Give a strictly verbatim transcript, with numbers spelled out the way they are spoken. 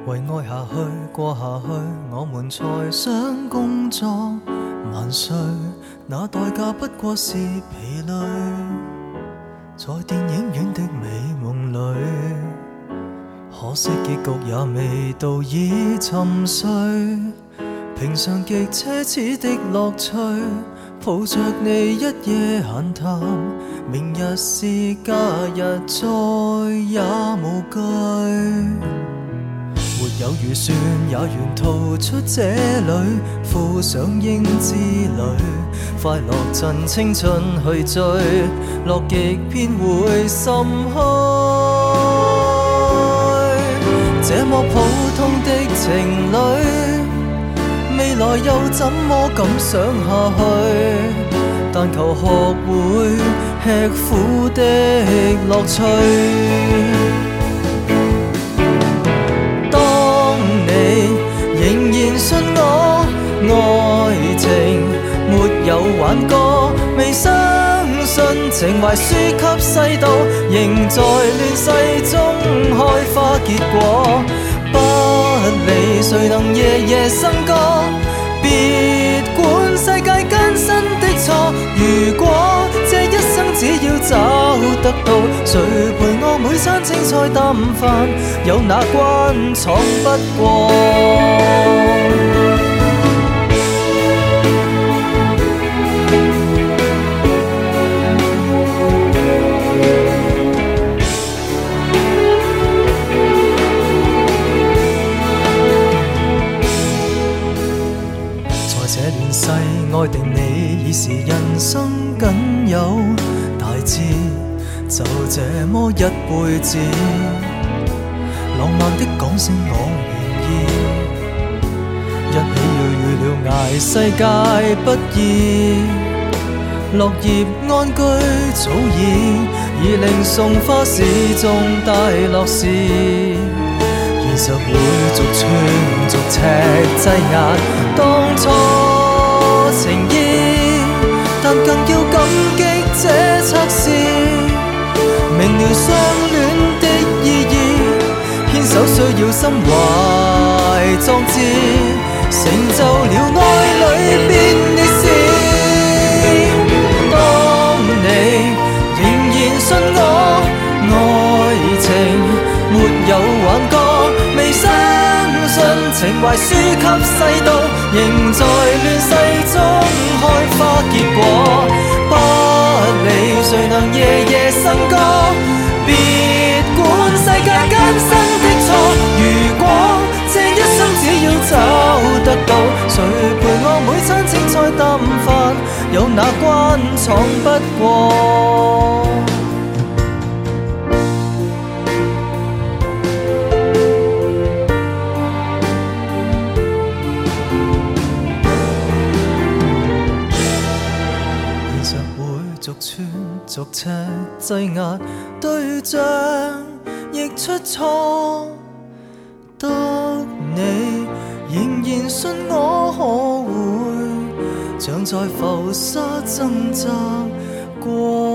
为爱下去过下去，我们才想工作万岁，那代价不过是疲累，在电影院的美梦里，可惜结局也未到，已沉睡。平常极奢侈的乐趣，抱着你一夜闲談，明日是假日，再也無懼。沒有預算，也願逃出這裏，附上英之旅，快樂趁青春去追，樂極便會心虛。這麼普通的情侶，未來又怎麼敢想下去？但求學會吃苦的樂趣。當你仍然信我，愛情沒有挽歌，未相信情懷輸給世道，仍在亂世中開花結果。不理誰能夜夜笙歌，別管世界艱辛的錯。如果這一生只要找得到，誰陪我每餐青菜淡飯，有哪關闖不過？愛定你已是人生僅有大志，就這麼一輩子，浪漫的講聲我願意，一起要預料捱世界不易，落葉安居早已，已令送花市中大樂事，現實會逐寸逐尺擠壓當初情意，但更要感激這測試，明了相戀的意義，牽手需要心懷壯志，成就了愛裏邊的事。當你仍然信我，愛情沒有挽歌，未相信情懷輸給世道，仍在亂世中開花結果。不理誰能夜夜笙歌，別管世界艱辛的錯。如果這一生只要找得到，誰陪我每餐青菜淡飯，有哪關闖不過？逐寸逐尺擠壓對象亦出錯，得你仍然信我可會像在浮沙掙扎過。